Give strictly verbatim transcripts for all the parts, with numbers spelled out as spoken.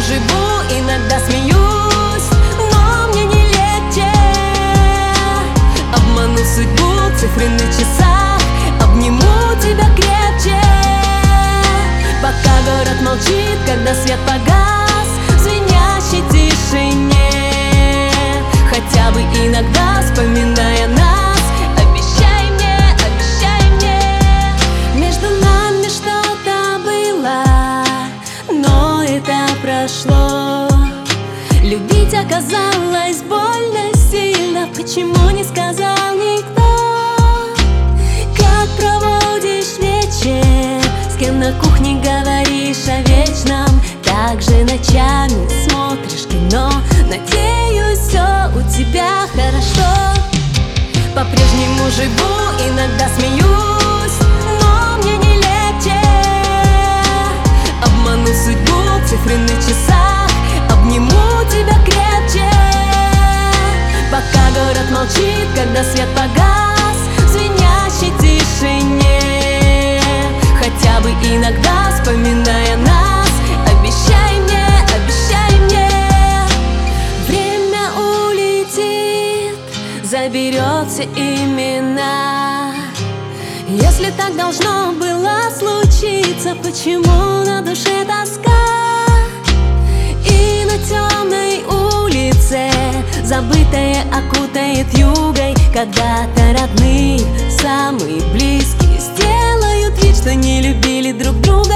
живу, иногда смеюсь, но мне не легче. Обману судьбу, цифры на часах, обниму тебя крепче. Пока город молчит, когда свет погас, в звенящей тишине, хотя бы иногда вспоминая нас, обещай мне, обещай мне. Между нами что-то было, но это прошло. Любить оказалось больно сильно, почему не сказал никто? Как проводишь вечер, с кем на кухне говоришь о вечном, также ночами смотришь кино. Надеюсь, все у тебя хорошо. По-прежнему живу, иногда смеюсь, но мне не легче. Обману судьбу, цифры на часах, обниму тебя крепче. Пока город молчит, когда свет погас, в звенящей тишине, хотя бы иногда вспоминая нас, обещай мне, обещай мне. Время улетит, заберет все имена. Если так должно было случиться, почему на душе тоска? И на темной улице забытое окутает югой. Когда-то родные, самые близкие сделают вид, что не любили друг друга.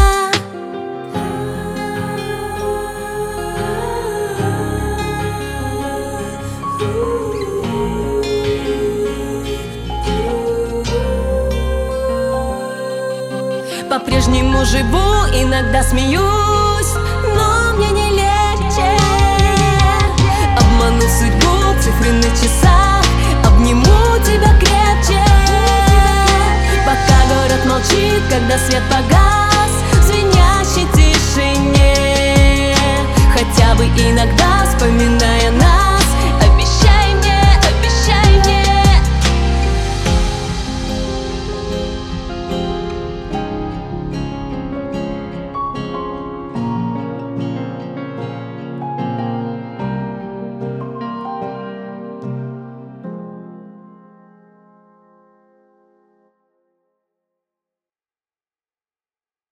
По-прежнему живу, иногда смеюсь, но мне не легче. Обману судьбу, цифры на часах, обниму тебя крепче. Пока город молчит, когда свет погас,